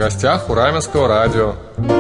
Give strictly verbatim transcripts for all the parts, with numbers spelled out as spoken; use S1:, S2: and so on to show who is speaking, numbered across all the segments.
S1: гостях у Раменского радио.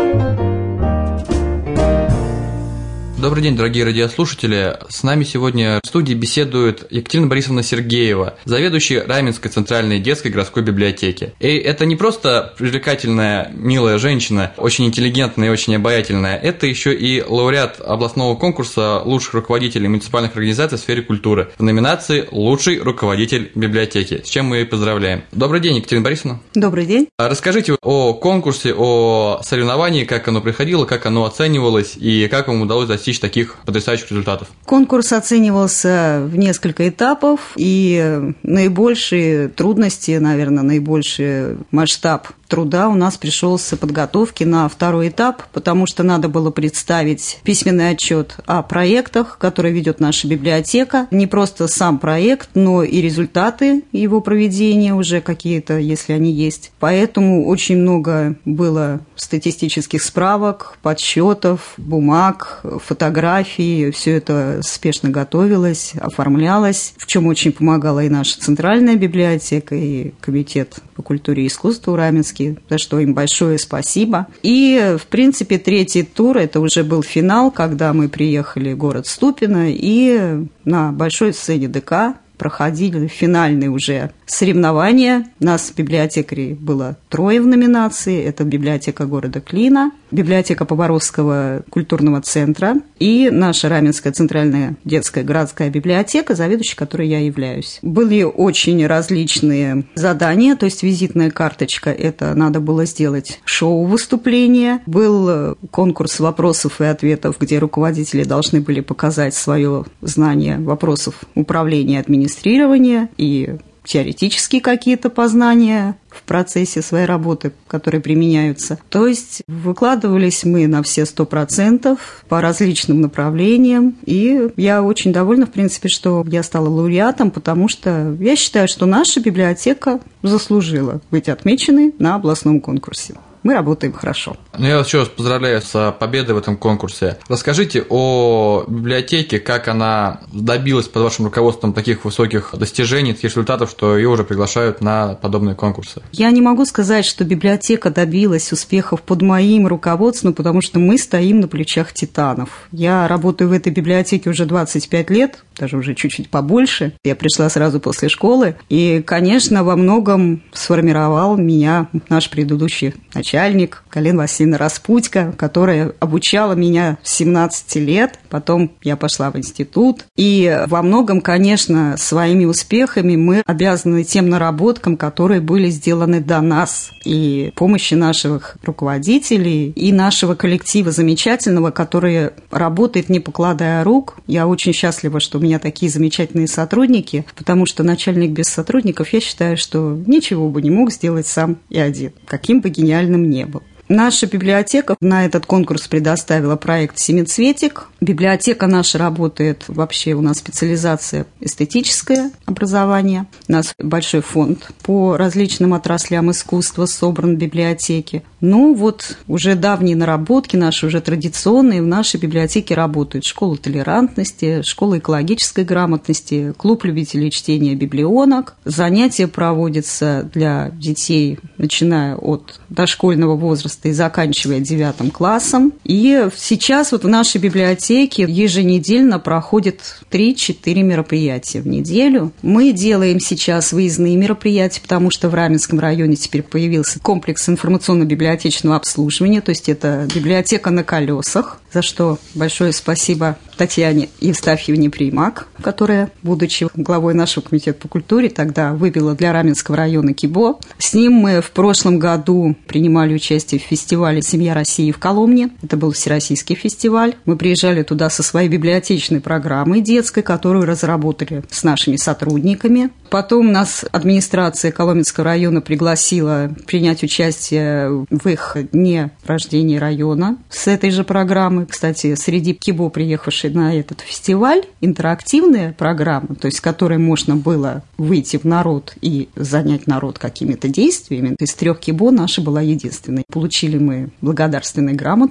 S2: Добрый день, дорогие радиослушатели. С нами сегодня в студии беседует Екатерина Борисовна Сергеева, заведующая Раменской центральной детской городской библиотеки. И это не просто привлекательная, милая женщина, очень интеллигентная и очень обаятельная, это еще и лауреат областного конкурса лучших руководителей муниципальных организаций в сфере культуры в номинации «Лучший руководитель библиотеки», с чем мы ее поздравляем. Добрый день, Екатерина Борисовна.
S3: Добрый день.
S2: Расскажите о конкурсе, о соревновании, как оно проходило, как оно оценивалось и как вам удалось достичь таких потрясающих результатов.
S3: Конкурс оценивался в несколько этапов, и наибольшие трудности, наверное, наибольший масштаб труда у нас пришелся подготовки на второй этап, потому что надо было представить письменный отчет о проектах, которые ведет наша библиотека. Не просто сам проект, но и результаты его проведения уже какие-то, если они есть. Поэтому очень много было статистических справок, подсчетов, бумаг, фотографий. Все это спешно готовилось, оформлялось, в чем очень помогала и наша центральная библиотека, и комитет по культуре и искусству Раменский, за что им большое спасибо. И, в принципе, третий тур, это уже был финал, когда мы приехали в город Ступино, и на большой сцене ДК проходили финальные уже соревнования. Нас, библиотекарей, было трое в номинации. Это библиотека города Клина, библиотека Поваровского культурного центра и наша Раменская центральная детская городская библиотека, заведующей которой я являюсь. Были очень различные задания, то есть визитная карточка, это надо было сделать шоу-выступление. Был конкурс вопросов и ответов, где руководители должны были показать свое знание вопросов управления, администрирования и теоретические какие-то познания в процессе своей работы, которые применяются. То есть выкладывались мы на все сто процентов по различным направлениям. И я очень довольна, в принципе, что я стала лауреатом, потому что я считаю, что наша библиотека заслужила быть отмеченной на областном конкурсе. Мы работаем хорошо.
S2: Ну, я вас еще раз поздравляю с победой в этом конкурсе. Расскажите о библиотеке, как она добилась под вашим руководством таких высоких достижений, таких результатов, что ее уже приглашают на подобные конкурсы.
S3: Я не могу сказать, что библиотека добилась успехов под моим руководством, потому что мы стоим на плечах титанов. Я работаю в этой библиотеке уже двадцать пять лет, даже уже чуть-чуть побольше. Я пришла сразу после школы, и, конечно, во многом сформировал меня наш предыдущий начальник. начальник Галина Васильевна Распутько, которая обучала меня с семнадцати лет. Потом я пошла в институт. И во многом, конечно, своими успехами мы обязаны тем наработкам, которые были сделаны до нас. И помощи наших руководителей, и нашего коллектива замечательного, который работает, не покладая рук. Я очень счастлива, что у меня такие замечательные сотрудники, потому что начальник без сотрудников, я считаю, что ничего бы не мог сделать сам и один, каким бы гениальным не был. Наша библиотека на этот конкурс предоставила проект «Семицветик». Библиотека наша работает, вообще у нас специализация эстетическое образование. У нас большой фонд по различным отраслям искусства собран в библиотеке. Ну вот уже давние наработки наши, уже традиционные, в нашей библиотеке работают школа толерантности, школа экологической грамотности, клуб любителей чтения «Библионок». Занятия проводятся для детей, начиная от дошкольного возраста и заканчивая девятым классом. И сейчас вот в нашей библиотеке еженедельно проходит три-четыре мероприятия в неделю. Мы делаем сейчас выездные мероприятия, потому что в Раменском районе теперь появился комплекс информационно-библиотечного обслуживания, то есть это библиотека на колесах, за что большое спасибо Татьяне Евстафьевне Примак, которая, будучи главой нашего комитета по культуре, тогда вывела для Раменского района КИБО. С ним мы в прошлом году принимали участие в фестивале «Семья России» в Коломне. Это был всероссийский фестиваль. Мы приезжали туда со своей библиотечной программой детской, которую разработали с нашими сотрудниками. Потом нас администрация Коломенского района пригласила принять участие в их дне рождения района с этой же программы. Кстати, среди КИБО, приехавшей на этот фестиваль, интерактивная программа, то есть с которой можно было выйти в народ и занять народ какими-то действиями. Из трех КИБО наша была единственной. Получили мы благодарственные грамоты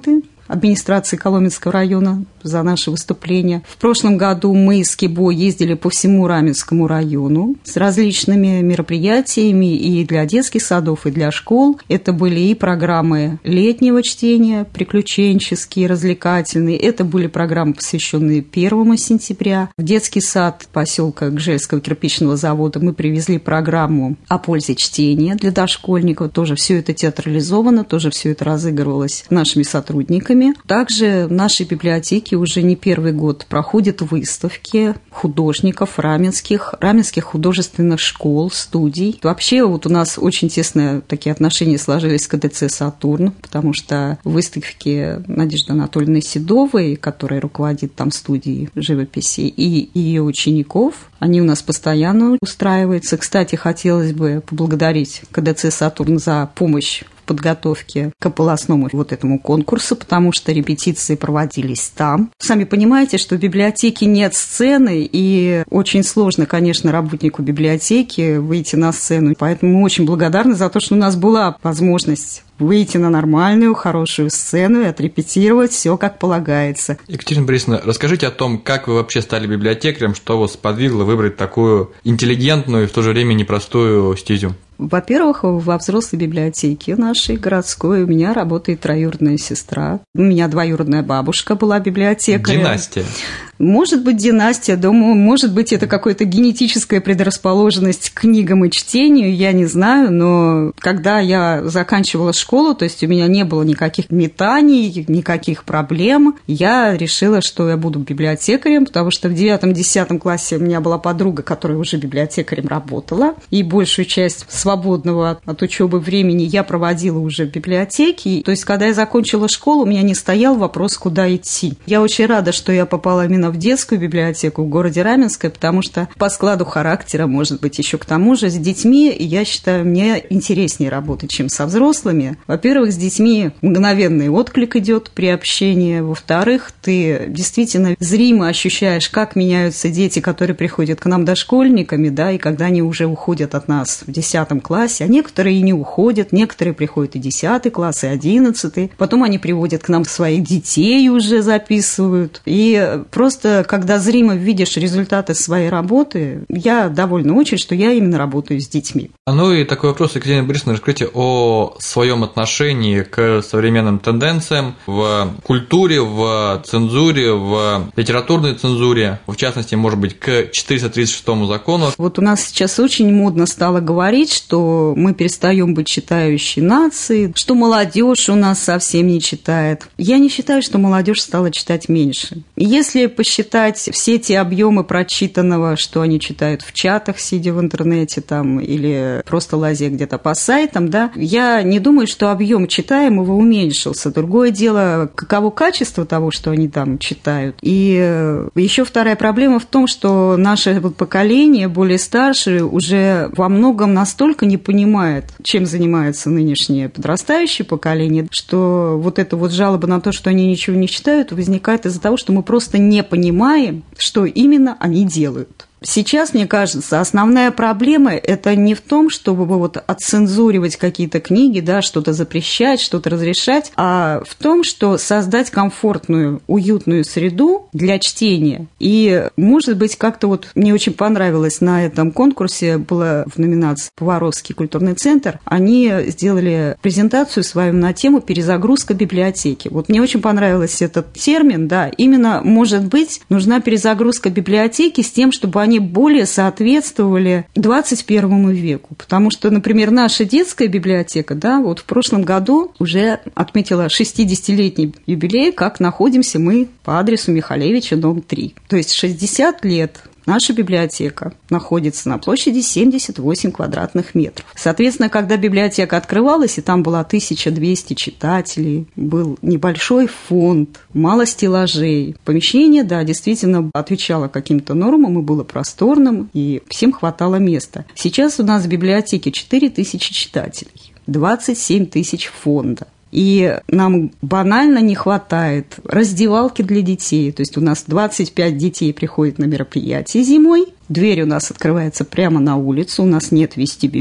S3: администрации Коломенского района за наше выступление. В прошлом году мы с КИБО ездили по всему Раменскому району с различными мероприятиями и для детских садов, и для школ. Это были и программы летнего чтения, приключенческие, развлекательные. Это были программы, посвященные первому сентября. В детский сад поселка Гжельского кирпичного завода мы привезли программу о пользе чтения для дошкольников. Тоже все это театрализовано, тоже все это разыгрывалось нашими сотрудниками. Также в нашей библиотеке уже не первый год проходят выставки художников раменских, раменских художественных школ, студий. Вообще вот у нас очень тесные такие отношения сложились с КДЦ «Сатурн», потому что выставки Надежды Анатольевны Седовой, которая руководит там студией живописи, и ее учеников, они у нас постоянно устраиваются. Кстати, хотелось бы поблагодарить КДЦ «Сатурн» за помощь в подготовке к областному вот этому конкурсу, потому что репетиции проводились там. Сами понимаете, что в библиотеке нет сцены, и очень сложно, конечно, работнику библиотеки выйти на сцену. Поэтому мы очень благодарны за то, что у нас была возможность выйти на нормальную, хорошую сцену и отрепетировать все как полагается.
S2: Екатерина Борисовна, расскажите о том, как вы вообще стали библиотекарем, что вас сподвигло выбрать такую интеллигентную и в то же время непростую стезю?
S3: Во-первых, во взрослой библиотеке нашей городской у меня работает троюродная сестра. У меня двоюродная бабушка была библиотекарем.
S2: Династия.
S3: Может быть, династия, думаю, может быть, это какая-то генетическая предрасположенность к книгам и чтению, я не знаю, но когда я заканчивала школу, то есть у меня не было никаких метаний, никаких проблем, я решила, что я буду библиотекарем, потому что в девятом-десятом классе у меня была подруга, которая уже библиотекарем работала, и большую часть свободного от учебы времени я проводила уже в библиотеке. То есть, когда я закончила школу, у меня не стоял вопрос, куда идти. Я очень рада, что я попала именно в детскую библиотеку в городе Раменское, потому что по складу характера, может быть, еще к тому же, с детьми, я считаю, мне интереснее работать, чем со взрослыми. Во-первых, с детьми мгновенный отклик идет при общении. Во-вторых, ты действительно зримо ощущаешь, как меняются дети, которые приходят к нам дошкольниками, да, и когда они уже уходят от нас в десятом классе, а некоторые и не уходят, некоторые приходят и десятый класс, и одиннадцатый. Потом они приводят к нам своих детей, уже записывают. И просто когда зримо видишь результаты своей работы, я довольна очень, что я именно работаю с детьми.
S2: Ну и такой вопрос, Екатерина Борисовна, расскажите о своем отношении к современным тенденциям в культуре, в цензуре, в литературной цензуре, в частности, может быть, к четыреста тридцать шестому закону.
S3: Вот у нас сейчас очень модно стало говорить, что мы перестаем быть читающей нацией, что молодежь у нас совсем не читает. Я не считаю, что молодежь стала читать меньше. Если посчитать все те объемы прочитанного, что они читают в чатах, сидя в интернете там, или просто лазя где-то по сайтам, да, я не думаю, что объем читаемого уменьшился. Другое дело, каково качество того, что они там читают. И еще вторая проблема в том, что наше поколение, более старшее, уже во многом настолько не понимает, чем занимается нынешнее подрастающее поколение, что вот эта вот жалоба на то, что они ничего не читают, возникает из-за того, что мы просто не понимаем, что именно они делают. Сейчас, мне кажется, основная проблема – это не в том, чтобы вот отцензуривать какие-то книги, да, что-то запрещать, что-то разрешать, а в том, что создать комфортную, уютную среду для чтения. И, может быть, как-то вот мне очень понравилось на этом конкурсе, было в номинации «Поваровский культурный центр», они сделали презентацию свою на тему «Перезагрузка библиотеки». Вот мне очень понравился этот термин, да, именно, может быть, нужна перезагрузка библиотеки с тем, чтобы они они более соответствовали двадцать первому веку. Потому что, например, наша детская библиотека, да, вот в прошлом году уже отметила шестидесятилетний юбилей, как находимся мы по адресу Михалевича, дом три. То есть шестьдесят лет наша библиотека находится на площади семьдесят восемь квадратных метров. Соответственно, когда библиотека открывалась, и там было тысяча двести читателей, был небольшой фонд, мало стеллажей. Помещение, да, действительно отвечало каким-то нормам и было просторным, и всем хватало места. Сейчас у нас в библиотеке четыре тысячи читателей, двадцать семь тысяч фонда. И нам банально не хватает раздевалки для детей. То есть у нас двадцать пять детей приходят на мероприятие зимой. Дверь у нас открывается прямо на улицу, у нас нет вестибюля.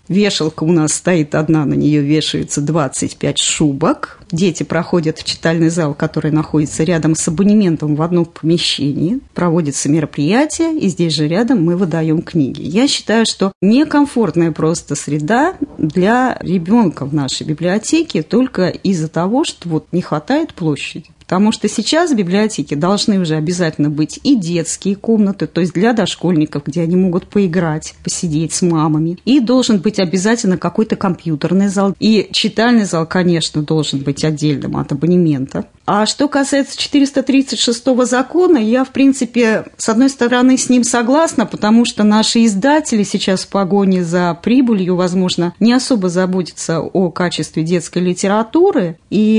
S3: Вешалка у нас стоит одна, на нее вешается двадцать пять шубок. Дети проходят в читальный зал, который находится рядом с абонементом в одном помещении. Проводятся мероприятия, и здесь же рядом мы выдаем книги. Я считаю, что некомфортная просто среда для ребенка в нашей библиотеке только из-за того, что вот не хватает площади. Потому что сейчас в библиотеке должны уже обязательно быть и детские комнаты, то есть для дошкольников, где они могут поиграть, посидеть с мамами. И должен быть обязательно какой-то компьютерный зал. И читальный зал, конечно, должен быть отдельным от абонемента. А что касается четыреста тридцать шестого закона, я, в принципе, с одной стороны, с ним согласна, потому что наши издатели сейчас в погоне за прибылью, возможно, не особо заботятся о качестве детской литературы,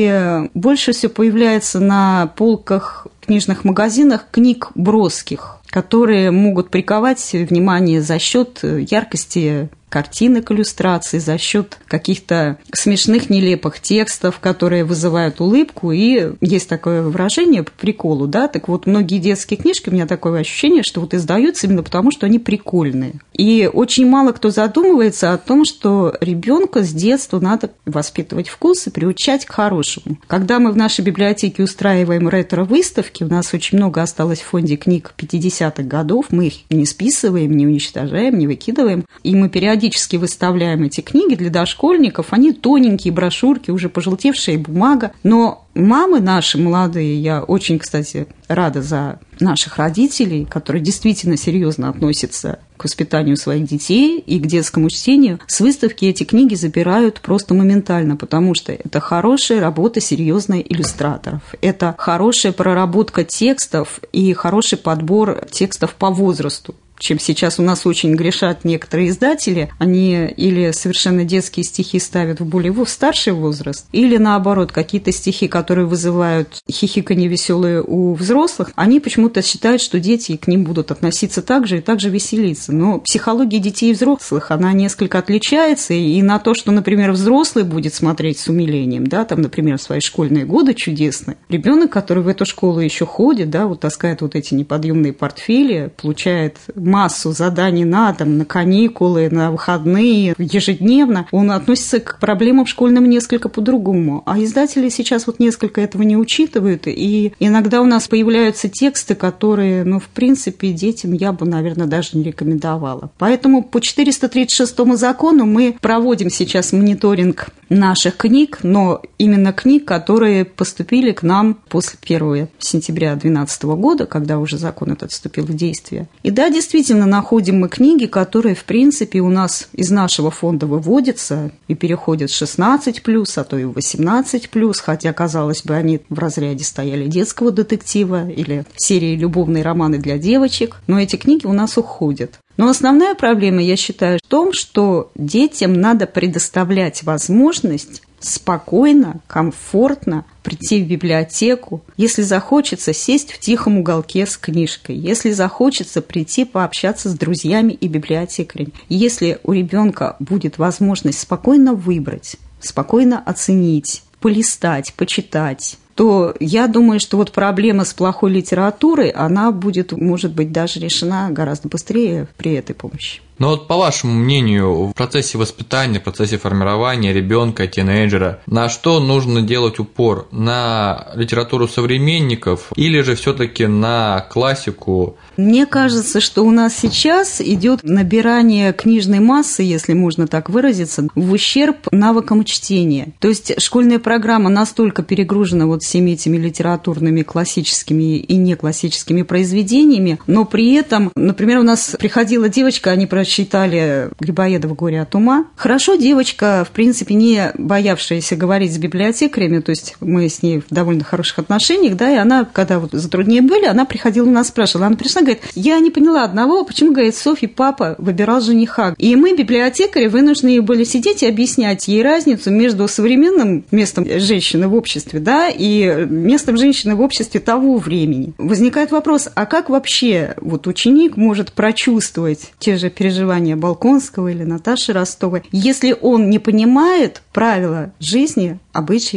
S3: и больше всего появляется на полках в книжных магазинах книг броских, которые могут приковать внимание за счет яркости картинок, иллюстраций, за счет каких-то смешных, нелепых текстов, которые вызывают улыбку. И есть такое выражение по приколу, да, так вот, многие детские книжки, у меня такое ощущение, что вот издаются именно потому, что они прикольные. И очень мало кто задумывается о том, что ребенка с детства надо воспитывать вкус и приучать к хорошему. Когда мы в нашей библиотеке устраиваем ретро-выставки, у нас очень много осталось в фонде книг пятидесятых годов, мы их не списываем, не уничтожаем, не выкидываем, и мы периодически выставляем эти книги для дошкольников, они тоненькие, брошюрки, уже пожелтевшая бумага, но мамы наши молодые, я очень, кстати, рада за наших родителей, которые действительно серьезно относятся к воспитанию своих детей и к детскому чтению, с выставки эти книги забирают просто моментально, потому что это хорошая работа серьезных иллюстраторов, это хорошая проработка текстов и хороший подбор текстов по возрасту. Чем сейчас у нас очень грешат некоторые издатели, они или совершенно детские стихи ставят в более в старший возраст, или наоборот, какие-то стихи, которые вызывают хихиканье веселые у взрослых, они почему-то считают, что дети к ним будут относиться так же и так же веселиться. Но психология детей и взрослых, она несколько отличается, и на то, что, например, взрослый будет смотреть с умилением, да, там, например, в свои школьные годы чудесные, ребенок, который в эту школу еще ходит, да, вот таскает вот эти неподъемные портфели, получает массу заданий на дом, на каникулы, на выходные, ежедневно, он относится к проблемам школьным несколько по-другому. А издатели сейчас вот несколько этого не учитывают, и иногда у нас появляются тексты, которые, ну, в принципе, детям я бы, наверное, даже не рекомендовала. Поэтому по четыреста тридцать шестому закону мы проводим сейчас мониторинг наших книг, но именно книг, которые поступили к нам после первого сентября две тысячи двенадцатого года, когда уже закон этот вступил в действие. И да, действительно, Действительно, находим мы книги, которые, в принципе, у нас из нашего фонда выводятся и переходят в шестнадцать плюс, а то и в восемнадцать плюс, хотя, казалось бы, они в разряде стояли детского детектива или серии «Любовные романы для девочек», но эти книги у нас уходят. Но основная проблема, я считаю, в том, что детям надо предоставлять возможность спокойно, комфортно прийти в библиотеку, если захочется сесть в тихом уголке с книжкой, если захочется прийти пообщаться с друзьями и библиотекарями, если у ребенка будет возможность спокойно выбрать, спокойно оценить, полистать, почитать, то я думаю, что вот проблема с плохой литературой, она будет, может быть, даже решена гораздо быстрее при этой помощи.
S2: Но вот по вашему мнению, в процессе воспитания, в процессе формирования ребенка, тинейджера, на что нужно делать упор? На литературу современников или же все-таки на классику?
S3: Мне кажется, что у нас сейчас идет набирание книжной массы, если можно так выразиться, в ущерб навыкам чтения. То есть школьная программа настолько перегружена вот всеми этими литературными классическими и неклассическими произведениями, но при этом, например, у нас приходила девочка, они прочитали Грибоедова «Горе от ума». Хорошо, девочка, в принципе, не боявшаяся говорить с библиотекарями, то есть мы с ней в довольно хороших отношениях, да, и она, когда вот затруднения были, она приходила, нас спрашивала, она пришла, говорит, я не поняла одного, почему, говорит, Софья папа выбирал жениха. И мы, библиотекари, вынуждены были сидеть и объяснять ей разницу между современным местом женщины в обществе, да, и местом женщины в обществе того времени. Возникает вопрос, а как вообще вот ученик может прочувствовать те же переживания Болконского или Наташи Ростовой, если он не понимает правила жизни, обычаи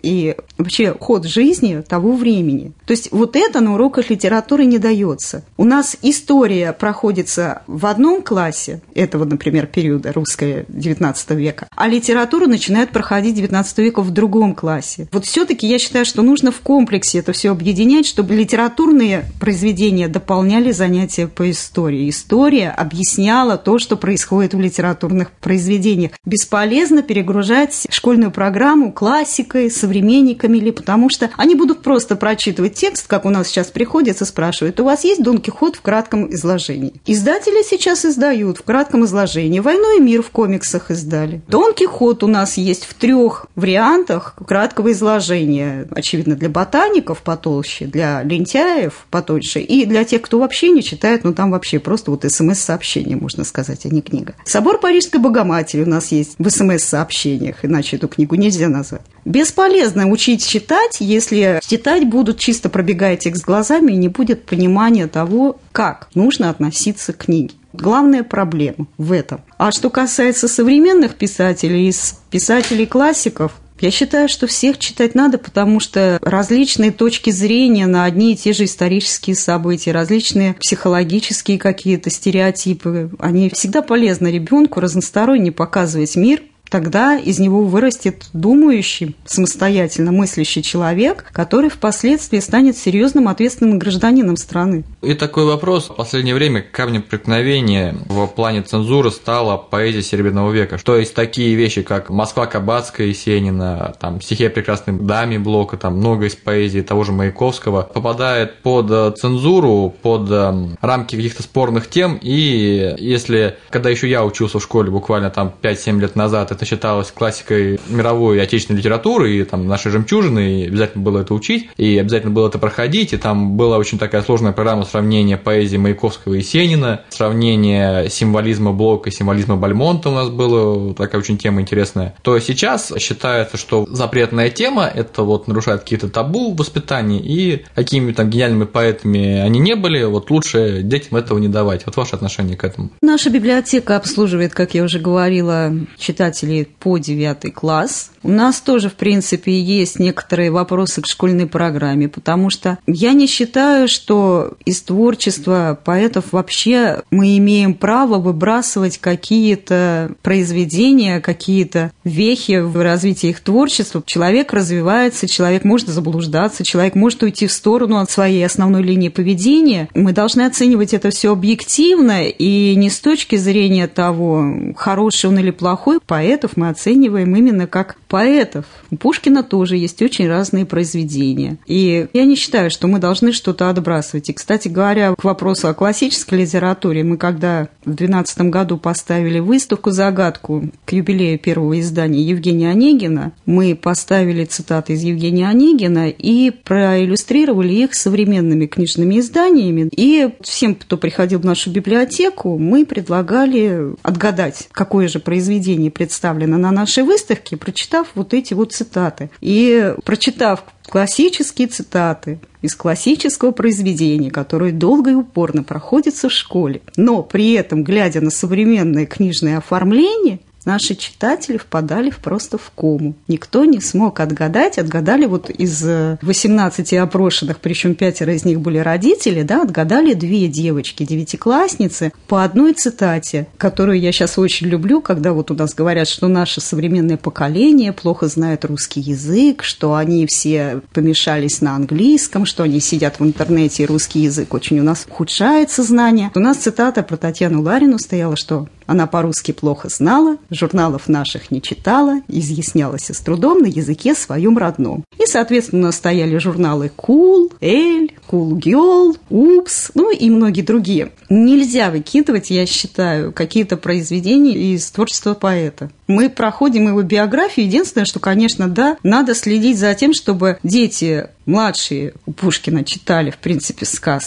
S3: и вообще ход жизни того времени. То есть вот это на уроках литературы не дается. У нас история проходится в одном классе, этого, например, периода русского девятнадцатого века, а литература начинает проходить девятнадцатого века в другом классе. Вот все-таки я считаю, что нужно в комплексе это все объединять, чтобы литературные произведения дополняли занятия по истории. История объясняла то, что происходит в литературных произведениях. Бесполезно перегружать школьную программу классикой, современниками, или потому что они будут просто прочитывать текст, как у нас сейчас приходится, спрашивают: у вас есть Дон Кихот в кратком изложении? Издатели сейчас издают в кратком изложении. «Войну и мир» в комиксах издали. Дон Кихот у нас есть в трех вариантах краткого изложения. Очевидно, для ботаников потолще, для лентяев потоньше, и для тех, кто вообще не читает, ну там вообще просто вот смс-сообщение, можно сказать, а не книга. «Собор Парижской Богоматери» у нас есть в смс-сообщениях, иначе эту книгу нельзя назвать. Бесполезно учить читать, если читать будут чисто пробегая текст глазами, и не будет понимания того, как нужно относиться к книге. Главная проблема в этом. А что касается современных писателей, из писателей-классиков, я считаю, что всех читать надо, потому что различные точки зрения на одни и те же исторические события, различные психологические какие-то стереотипы, они всегда полезны ребенку разносторонне показывать мир. Тогда из него вырастет думающий, самостоятельно мыслящий человек, который впоследствии станет серьезным ответственным гражданином страны.
S2: И такой вопрос. В последнее время камнем преткновения в плане цензуры стала поэзия Серебряного века. То есть такие вещи, как «Москва Кабацкая» Есенина, там, «Стихи о прекрасной даме» Блока, там много из поэзии того же Маяковского попадает под цензуру, под рамки каких-то спорных тем. И если, когда еще я учился в школе буквально там пять-семь лет назад, это считалось классикой мировой и отечественной литературы, и там наши жемчужины, и обязательно было это учить, и обязательно было это проходить, и там была очень такая сложная программа сравнения поэзии Маяковского и Есенина, сравнение символизма Блока и символизма Бальмонта у нас была такая очень тема интересная. То сейчас считается, что запретная тема – это вот нарушает какие-то табу в воспитании, и какими там гениальными поэтами они не были, вот лучше детям этого не давать. Вот ваше отношение к этому?
S3: Наша библиотека обслуживает, как я уже говорила, читателей по девятый класс. У нас тоже, в принципе, есть некоторые вопросы к школьной программе, потому что я не считаю, что из творчества поэтов вообще мы имеем право выбрасывать какие-то произведения, какие-то вехи в развитии их творчества. Человек развивается, человек может заблуждаться, человек может уйти в сторону от своей основной линии поведения. Мы должны оценивать это все объективно и не с точки зрения того, хороший он или плохой. Поэтов мы оцениваем именно как поэтов. У Пушкина тоже есть очень разные произведения. И я не считаю, что мы должны что-то отбрасывать. И, кстати говоря, к вопросу о классической литературе, мы когда в две тысячи двенадцатом году поставили выставку-загадку к юбилею первого издания Евгения Онегина, мы поставили цитаты из Евгения Онегина и проиллюстрировали их современными книжными изданиями. И всем, кто приходил в нашу библиотеку, мы предлагали отгадать, какое же произведение представлено на нашей выставке, прочитав вот эти вот цитаты. И прочитав классические цитаты из классического произведения, которое долго и упорно проходится в школе, но при этом, глядя на современное книжное оформление, наши читатели впадали просто в кому. Никто не смог отгадать. Отгадали вот из восемнадцати опрошенных, причем пятеро из них были родители, да, отгадали две девочки, девятиклассницы, по одной цитате, которую я сейчас очень люблю, когда вот у нас говорят, что наше современное поколение плохо знает русский язык, что они все помешались на английском, что они сидят в интернете, и русский язык очень у нас ухудшает сознание. У нас цитата про Татьяну Ларину стояла, что она по-русски плохо знала, журналов наших не читала, изъяснялась с трудом на языке своем родном. И, соответственно, у нас стояли журналы «Кул», «Эль», «Кул Гёрл», «Упс», ну и многие другие. Нельзя выкидывать, я считаю, какие-то произведения из творчества поэта. Мы проходим его биографию. Единственное, что, конечно, да, надо следить за тем, чтобы дети младшие у Пушкина читали, в принципе, сказки.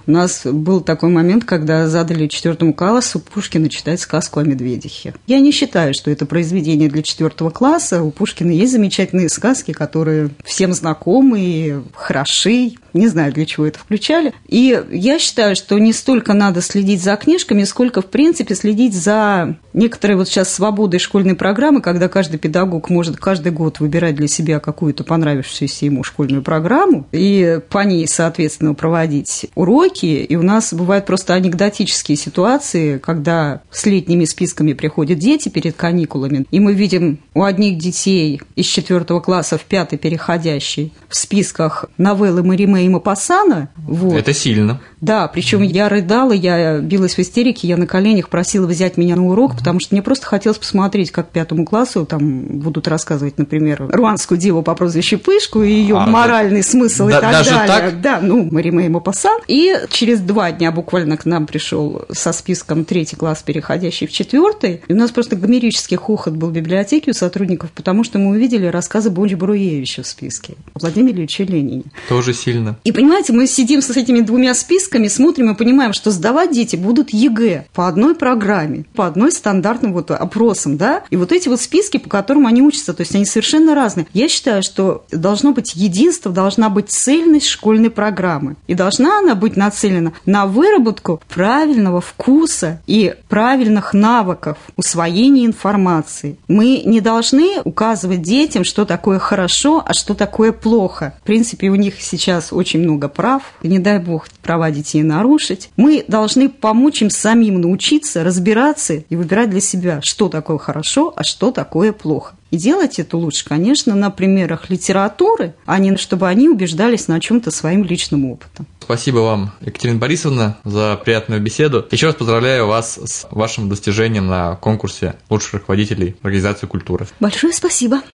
S3: У нас был такой момент, когда задали четвертому классу Пушкина читать сказку о медведихе. Я не считаю, что это произведение для четвертого класса. У Пушкина есть замечательные сказки, которые всем знакомы и хороши. Не знаю, для чего это включали. И я считаю, что не столько надо следить за книжками, сколько, в принципе, следить за некоторой вот сейчас свободой школьной программы, когда каждый педагог может каждый год выбирать для себя какую-то понравившуюся ему школьную программу и по ней, соответственно, проводить уроки. И у нас бывают просто анекдотические ситуации, когда с летними списками приходят дети перед каникулами, и мы видим у одних детей из четвертого класса в пятый переходящий в списках новеллы Мариме и Мопассана. Вот.
S2: Это сильно.
S3: Да, причем я рыдала, я билась в истерике, я на коленях просила взять меня на урок, потому что мне просто хотелось посмотреть, как пятому классу там будут рассказывать, например, руанскую деву по прозвищу Пышку и ее а, моральный смысл да, и так
S2: даже
S3: далее.
S2: Так?
S3: Да, ну, Мариме и Мопассан. И через два дня буквально к нам пришел со списком третий класс, переходящий в четвертый. И у нас просто гомерический хохот был в библиотеке у сотрудников, потому что мы увидели рассказы Бонч-Бруевича в списке о Владимире Ильиче Ленине.
S2: Тоже сильно.
S3: И, понимаете, мы сидим с этими двумя списками, смотрим и понимаем, что сдавать дети будут ЕГЭ по одной программе, по одной стандартным вот опросам, да, и вот эти вот списки, по которым они учатся, то есть они совершенно разные. Я считаю, что должно быть единство, должна быть цельность школьной программы, и должна она быть нацелена на выработку правильного вкуса и правильных навыков усвоения информации. Мы не должны указывать детям, что такое хорошо, а что такое плохо. В принципе, у них сейчас очень много прав, не дай бог права детей нарушить. Мы должны помочь им самим научиться разбираться и выбирать для себя, что такое хорошо, а что такое плохо. И делать это лучше, конечно, на примерах литературы, а не чтобы они убеждались на чем-то своим личным опытом.
S2: Спасибо вам, Екатерина Борисовна, за приятную беседу. Еще раз поздравляю вас с вашим достижением на конкурсе лучших руководителей организации культуры.
S3: Большое спасибо.